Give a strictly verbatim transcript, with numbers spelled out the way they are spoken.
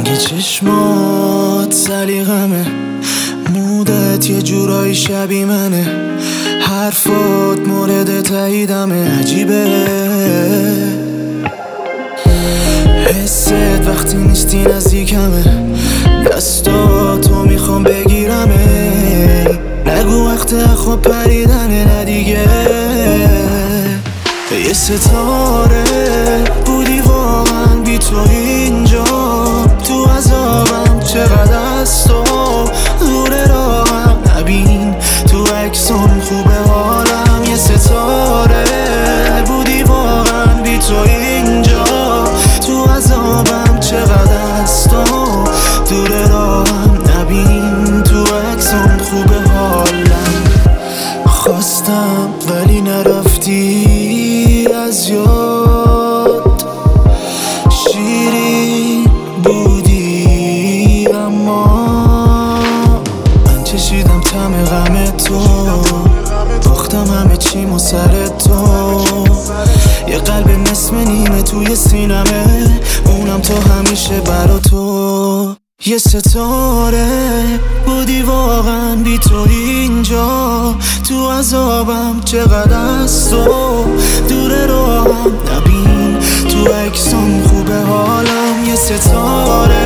رنگ چشمات سلیقمه، مودت یه جورایی شبیه منه، حرفات مورد تاییدمه. عجیبه حست وقتی نیستی نزدیکمه، دستاتو میخوام بگیرمه. نگو وقت خواب پریدنه، نه دیگه. یه ستاره بودی واقعا بی تو اینجا، تو عذابم چقدر از تو دور راهم. نبین تو عکسام خوبه حالم، یه ستاره بودی واقعا بی تو اینجا، تو عذابم چقدر از تو دور راهم. نبین تو عکسام خوبه حالم. خواستم ولی نرفتی از یاد، شیرین بودی اما من چشیدم طعم غم تو، باختم همه چیمو سر تو. یه قلب نصف نیمه توی سینمه، اونم تو همیشه برا تو. یه ستاره بودی واقعا بی تو اینجا، تو عذابم چقدر از تو دور راهم. نبین تو عکسام خوبه حالم. یه ستاره